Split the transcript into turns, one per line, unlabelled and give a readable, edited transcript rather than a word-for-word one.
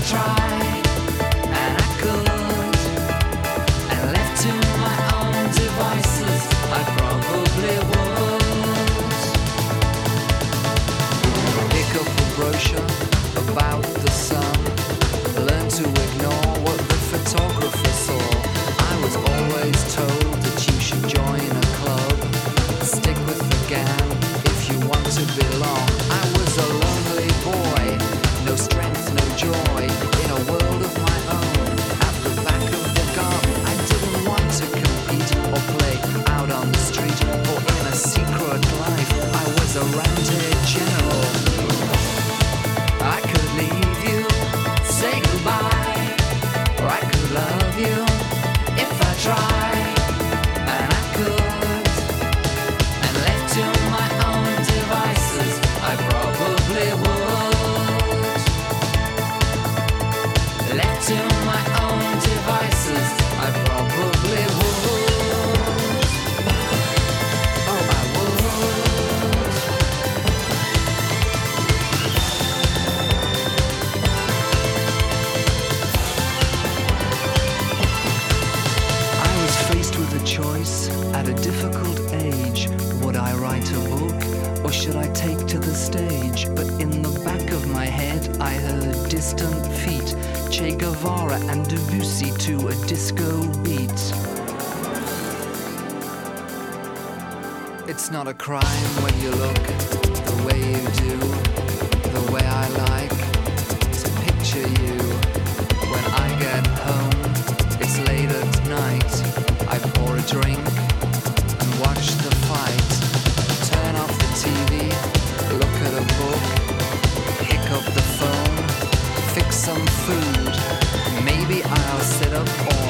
tried and I could, and left to my own devices, I probably would. Pick up a brochure about the sun, learn to ignore what the photographer saw. I was always told that you should join a club, stick with the gang if you want to belong. I was a lonely boy, no strength, no joy, in a world of my own, at the back of the garden. I didn't want to compete or play out on the street or in a secret life. I was a roundhead general. I could leave you, say goodbye, or I could love you if I tried, and I could, and left to my own devices, I probably would. Left to my own devices, I probably would. Oh, I would. I was faced with a choice at a difficult age. Would I write a book or should I take to the stage? But in the back of my head I heard distant feet, Che Guevara and Debussy to a disco beat. It's not a crime when you look the way you do, the way I like to picture you. When I get home, it's late at night, I pour a drink and watch the fight. Turn off the TV, look at a book, pick up the phone, fix some food. Maybe I'll sit up all